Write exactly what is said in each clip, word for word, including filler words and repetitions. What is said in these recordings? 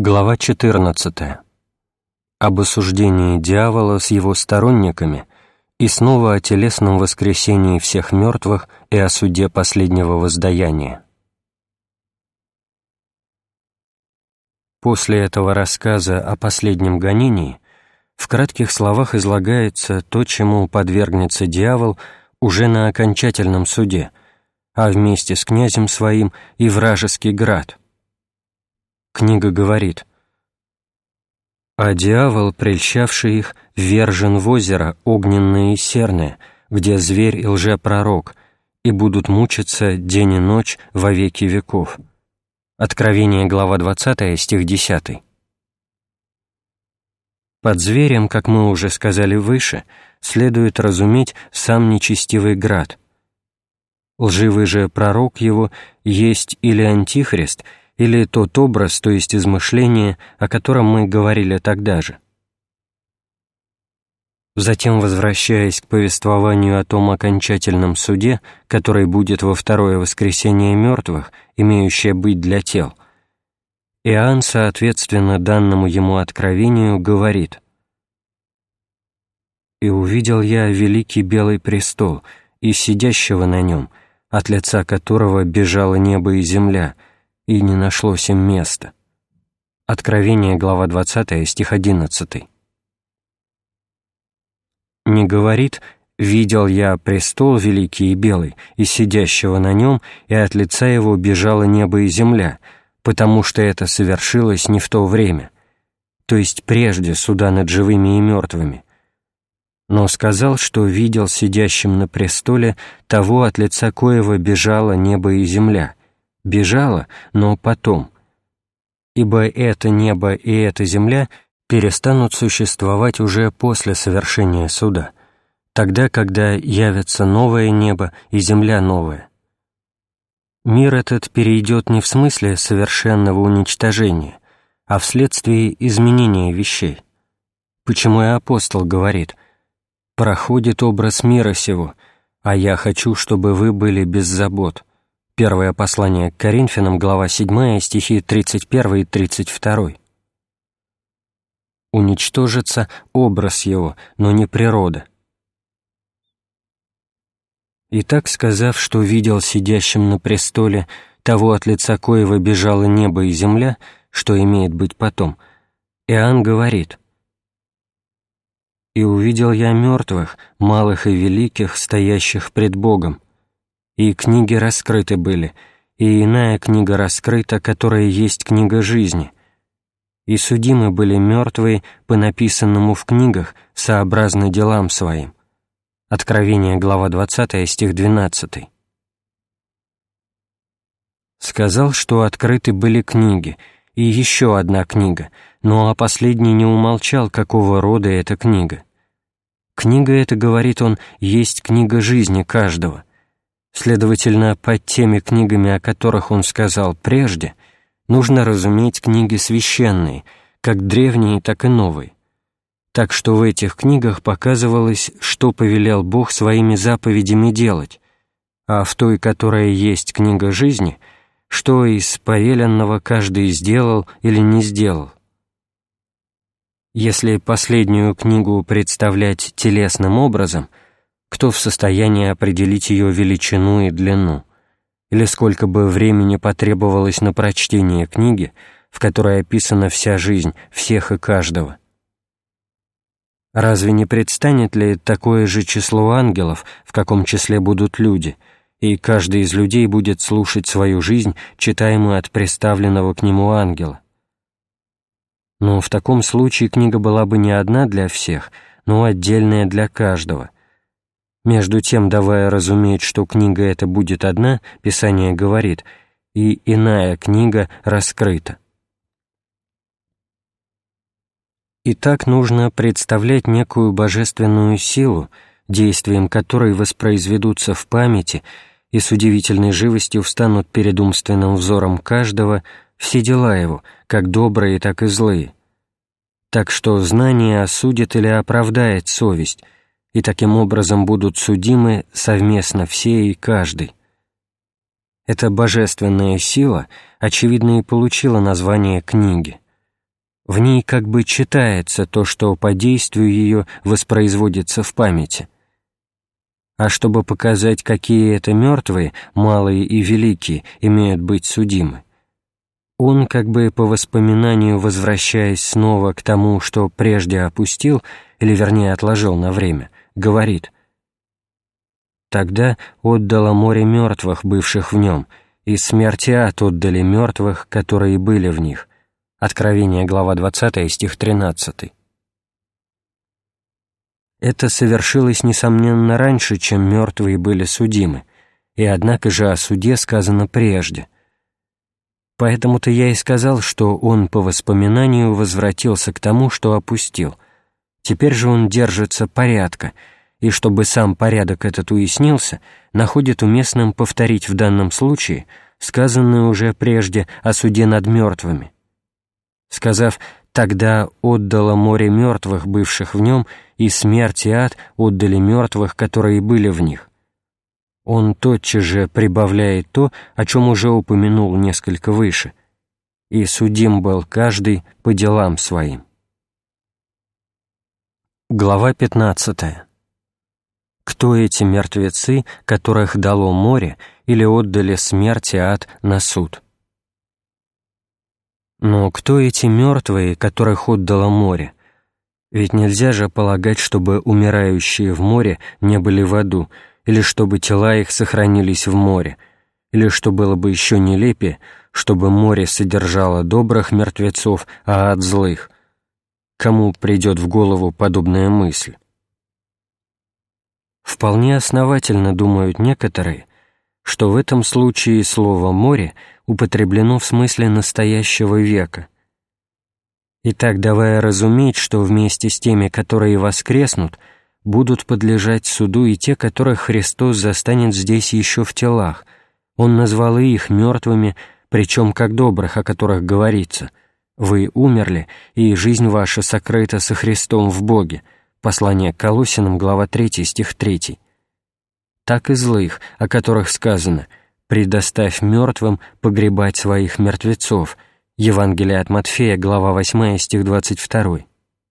Глава четырнадцатая. Об осуждении дьявола с его сторонниками и снова о телесном воскресении всех мертвых и о суде последнего воздаяния. После этого рассказа о последнем гонении в кратких словах излагается то, чему подвергнется дьявол уже на окончательном суде, а вместе с князем своим и вражеский град. Книга говорит: «А дьявол, прельщавший их, ввержен в озеро огненное и серное, где зверь и лжепророк, и будут мучиться день и ночь во веки веков». Откровение, глава двадцатая, стих десятый. Под зверем, как мы уже сказали выше, следует разуметь сам нечестивый град. Лживый же пророк его есть или антихрист, или тот образ, то есть измышление, о котором мы говорили тогда же. Затем, возвращаясь к повествованию о том окончательном суде, который будет во второе воскресение мертвых, имеющее быть для тел, Иоанн, соответственно данному ему откровению, говорит: «И увидел я великий белый престол, и сидящего на нем, от лица которого бежало небо и земля, и не нашлось им места». Откровение, глава двадцатая, стих одиннадцатый. Не говорит: «Видел я престол великий и белый, и сидящего на нем, и от лица его бежало небо и земля», потому что это совершилось не в то время, то есть прежде суда над живыми и мертвыми, но сказал, что видел сидящим на престоле того, от лица коего бежало небо и земля. Бежало, но потом. Ибо это небо и эта земля перестанут существовать уже после совершения суда, тогда, когда явится новое небо и земля новая. Мир этот перейдет не в смысле совершенного уничтожения, а вследствие изменения вещей. Почему и апостол говорит: «Проходит образ мира сего, а я хочу, чтобы вы были без забот». Первое послание к Коринфянам, глава седьмая, стихи тридцать первый и тридцать второй. Уничтожится образ его, но не природа. Итак, сказав, что видел сидящим на престоле того, от лица коего бежало небо и земля, что имеет быть потом, Иоанн говорит: «И увидел я мертвых, малых и великих, стоящих пред Богом, и книги раскрыты были, и иная книга раскрыта, которая есть книга жизни. И судимы были мертвые по написанному в книгах сообразно делам своим». Откровение, глава двадцатая, стих двенадцатый. Сказал, что открыты были книги, и еще одна книга, но о последней не умолчал, какого рода эта книга. Книга эта, говорит он, есть книга жизни каждого. Следовательно, под теми книгами, о которых он сказал прежде, нужно разуметь книги священные, как древние, так и новые. Так что в этих книгах показывалось, что повелел Бог своими заповедями делать, а в той, которая есть книга жизни, что из повеленного каждый сделал или не сделал. Если последнюю книгу представлять телесным образом, кто в состоянии определить ее величину и длину, или сколько бы времени потребовалось на прочтение книги, в которой описана вся жизнь всех и каждого? Разве не предстанет ли такое же число ангелов, в каком числе будут люди, и каждый из людей будет слушать свою жизнь, читаемую от представленного к нему ангела? Но в таком случае книга была бы не одна для всех, но отдельная для каждого. Между тем, давая разуметь, что книга эта будет одна, Писание говорит: «И иная книга раскрыта». И так нужно представлять некую божественную силу, действием которой воспроизведутся в памяти и с удивительной живостью встанут перед умственным взором каждого все дела его, как добрые, так и злые. Так что знание осудит или оправдает совесть, и таким образом будут судимы совместно все и каждый. Эта божественная сила, очевидно, и получила название книги. В ней как бы читается то, что по действию ее воспроизводится в памяти. А чтобы показать, какие это мертвые, малые и великие, имеют быть судимы, он, как бы по воспоминанию возвращаясь снова к тому, что прежде опустил, или вернее отложил на время, говорит: «Тогда отдало море мертвых, бывших в нем, и смерть и ад отдали мертвых, которые были в них». Откровение, глава двадцатая, стих тринадцатый. Это совершилось, несомненно, раньше, чем мертвые были судимы, и однако же о суде сказано прежде. Поэтому-то я и сказал, что он по воспоминанию возвратился к тому, что опустил. Теперь же он держится порядка, и чтобы сам порядок этот уяснился, находит уместным повторить в данном случае сказанное уже прежде о суде над мертвыми. Сказав: «Тогда отдало море мертвых, бывших в нем, и смерть и ад отдали мертвых, которые были в них». Он тотчас же прибавляет то, о чем уже упомянул несколько выше: «И судим был каждый по делам своим». Глава пятнадцатая. Кто эти мертвецы, которых дало море или отдали смерть и ад на суд? Но кто эти мертвые, которых отдало море? Ведь нельзя же полагать, чтобы умирающие в море не были в аду, или чтобы тела их сохранились в море, или, что было бы еще нелепее, чтобы море содержало добрых мертвецов, а ад злых. Кому придет в голову подобная мысль? Вполне основательно думают некоторые, что в этом случае слово «море» употреблено в смысле настоящего века. Итак, давая разуметь, что вместе с теми, которые воскреснут, будут подлежать суду и те, которых Христос застанет здесь еще в телах, Он назвал и их мертвыми, причем как добрых, о которых говорится: «Вы умерли, и жизнь ваша сокрыта со Христом в Боге». Послание к Колоссянам, глава третья, стих третий. Так и злых, о которых сказано: «Предоставь мертвым погребать своих мертвецов». Евангелие от Матфея, глава восьмая, стих двадцать второй.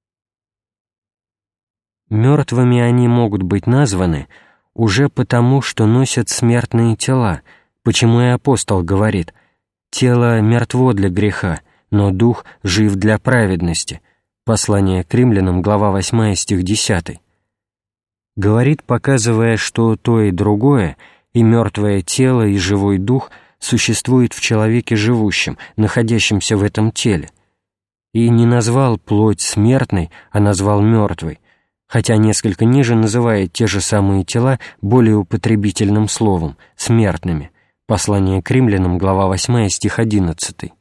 Мертвыми они могут быть названы уже потому, что носят смертные тела, почему и апостол говорит: «Тело мертво для греха, но дух жив для праведности». Послание к Римлянам, глава восьмая, стих десятый. Говорит, показывая, что то и другое, и мертвое тело, и живой дух, существует в человеке живущем, находящемся в этом теле. И не назвал плоть смертной, а назвал мертвой, хотя несколько ниже называет те же самые тела более употребительным словом — смертными. Послание к Римлянам, глава восьмая, стих одиннадцатый.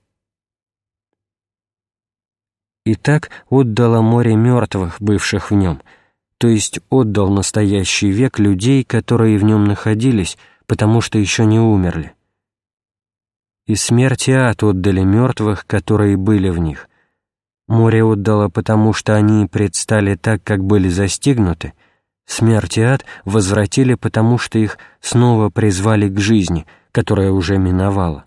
Итак, отдало море мертвых, бывших в нем, то есть отдал настоящий век людей, которые в нем находились, потому что еще не умерли. И смерть и ад отдали мертвых, которые были в них. Море отдало, потому что они предстали так, как были застигнуты. Смерть и ад возвратили, потому что их снова призвали к жизни, которая уже миновала.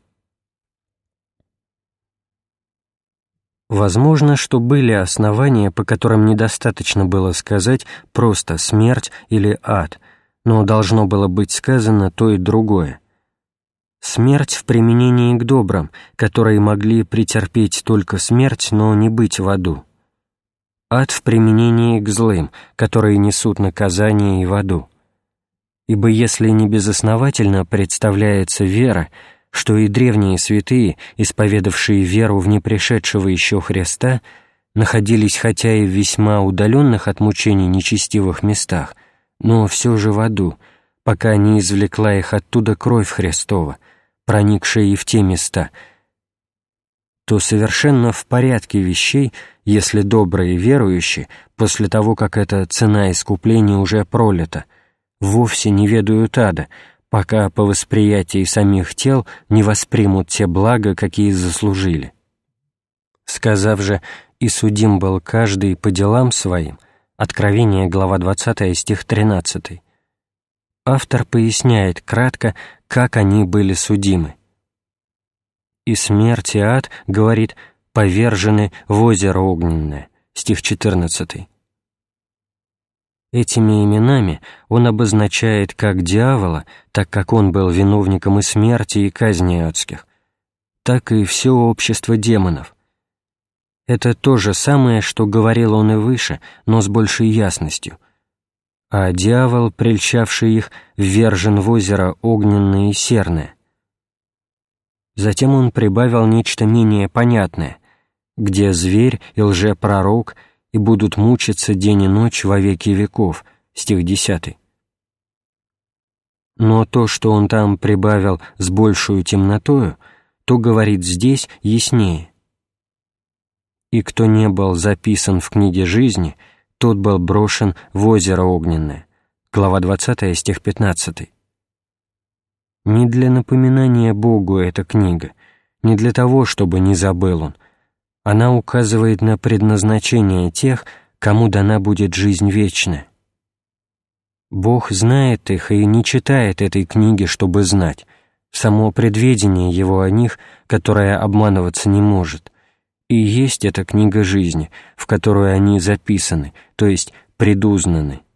Возможно, что были основания, по которым недостаточно было сказать просто «смерть» или «ад», но должно было быть сказано то и другое. Смерть в применении к добрым, которые могли претерпеть только смерть, но не быть в аду. Ад в применении к злым, которые несут наказание и в аду. Ибо если не безосновательно представляется вера, что и древние святые, исповедавшие веру в непришедшего еще Христа, находились хотя и в весьма удаленных от мучений нечестивых местах, но все же в аду, пока не извлекла их оттуда кровь Христова, проникшая и в те места, то совершенно в порядке вещей, если добрые верующие, после того, как эта цена искупления уже пролита, вовсе не ведают ада, пока по восприятии самих тел не воспримут те блага, какие заслужили. Сказав же: «И судим был каждый по делам своим», Откровение, глава двадцатая, стих тринадцатый, автор поясняет кратко, как они были судимы. «И смерть и ад, — говорит, — повержены в озеро огненное, стих четырнадцатый. Этими именами он обозначает как дьявола, так как он был виновником и смерти, и казни адских, так и все общество демонов. Это то же самое, что говорил он и выше, но с большей ясностью. А дьявол, прельщавший их, ввержен в озеро огненное и серное. Затем он прибавил нечто менее понятное, где зверь и лжепророк и будут мучиться день и ночь во веки веков, стих десятый. Но то, что он там прибавил с большую темнотою, то говорит здесь яснее. «И кто не был записан в книге жизни, тот был брошен в озеро огненное», глава двадцатая, стих пятнадцатый. Не для напоминания Богу эта книга, не для того, чтобы не забыл он. Она указывает на предназначение тех, кому дана будет жизнь вечная. Бог знает их и не читает этой книги, чтобы знать, само предведение Его о них, которое обманываться не может, и есть эта книга жизни, в которую они записаны, то есть предузнаны.